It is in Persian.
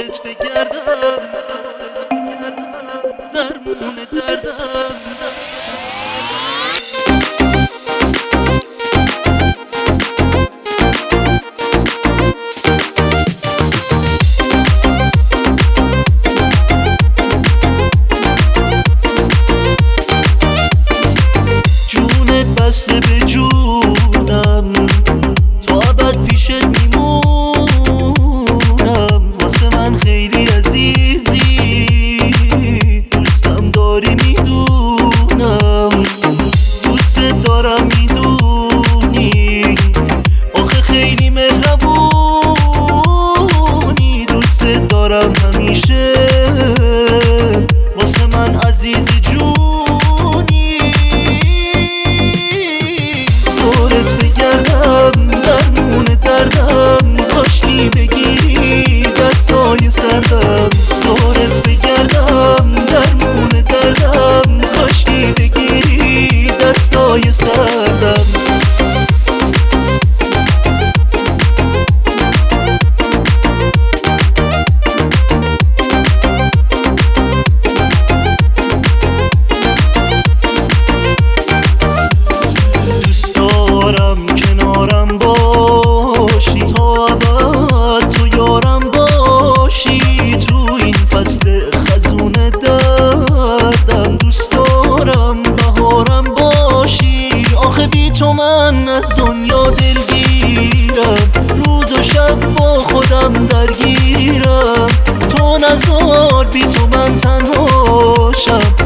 دورت بگردم درمون دردم. جونت بسته به جونم تا ابد پیشت میمونم. واسه من خیلی عزیزی دوستم داری میدونم. دوستت دارم میدونی آخه خیلی مهربونی. دوستت دارم همیشه واسه من عزیز جونی. دورت بگردم درمون دردم کاشکی بگیری دستای سردم. دورت بگردم درمون دردم کاشکی بگیری دستای سردم. کنارم باشی تا ابد تو یارم باشی. تو این فصل خزون دردم دوست دارم بهارم باشی. آخه بی تو من از دنیا دلگیرم روز و شب با خودم درگیرم. تو نزار بی تو من تنها شم